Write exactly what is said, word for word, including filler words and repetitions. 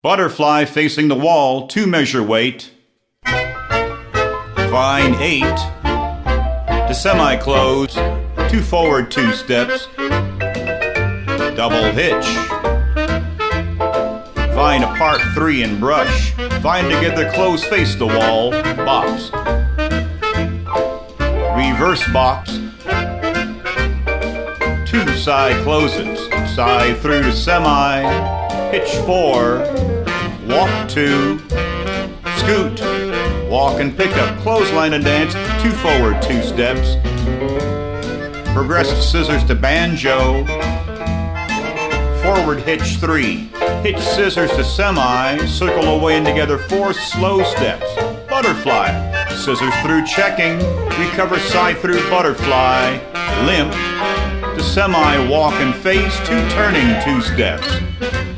Butterfly facing the wall, two measure weight. Vine eight. To semi-close, two forward, two steps. Double hitch. Vine apart, three in brush. Vine together, close, face the wall, box. Reverse box. Two side closes, side through to semi, hitch four, walk two, scoot, walk and pick up, clothesline and dance, two forward, two steps, progressive scissors to banjo, forward hitch three, hitch scissors to semi, circle away and together four slow steps, butterfly, scissors through checking, recover side through butterfly, limp, to semi walk and face, two turning, two steps.